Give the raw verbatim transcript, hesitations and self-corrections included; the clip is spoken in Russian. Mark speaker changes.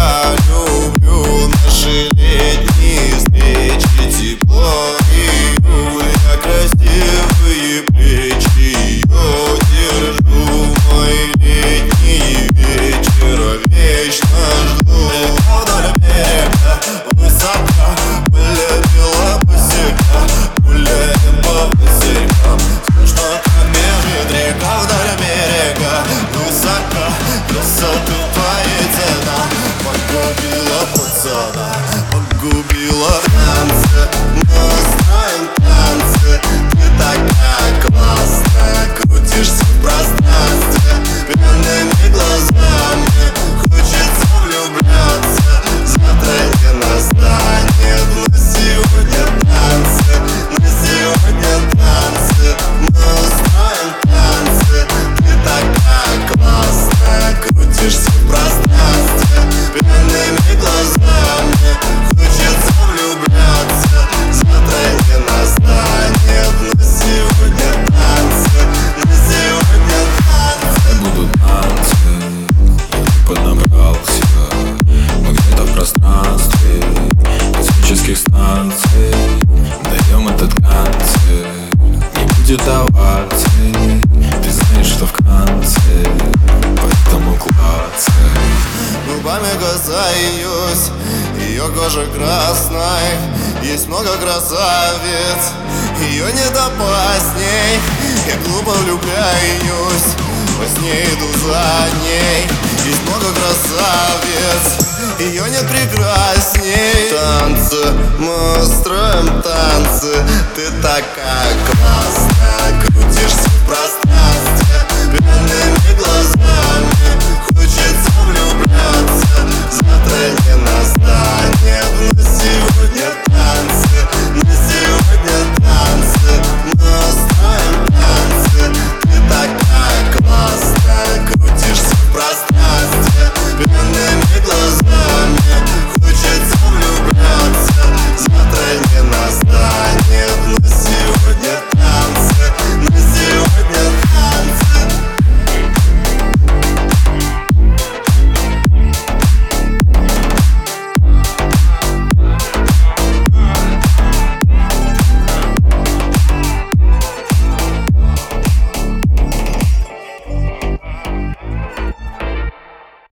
Speaker 1: я люблю наши летние встречи, тепло и я красивые плечи. Ее держу в мои летние вечера, вечно жду. Река вдоль берега, высоко, полетела босика, гуляем по босикам, слышно, как бежит река вдоль берега. Высоко, красоту твоей цена погубила пацана, погубила в танце. Мы устроим танцы, ты такая классная, крутишься в пространстве пьяными глазами. Хочется влюбляться, завтра не настанет. Но сегодня танцы, на сегодня танцы. Мы устроим танцы, ты такая классная, крутишься в пространстве пьяными глазами. Хочется влюбляться, завтра не настанет. Но сегодня танцы, на сегодня танцы.
Speaker 2: Будут танцы, я поднабрался. Мы где-то в пространстве космических станций даем этот концерт. Не будет оваций, ты знаешь, что в конце, поэтому клацай.
Speaker 1: Губами касаюсь ее кожи красной. Есть много красавиц, ее не допасть с ней. Я глупо влюбляюсь, во сне иду за ней. Есть много красавиц, ее нет прекрасней. Танцы, мы устроим танцы, ты такая классная.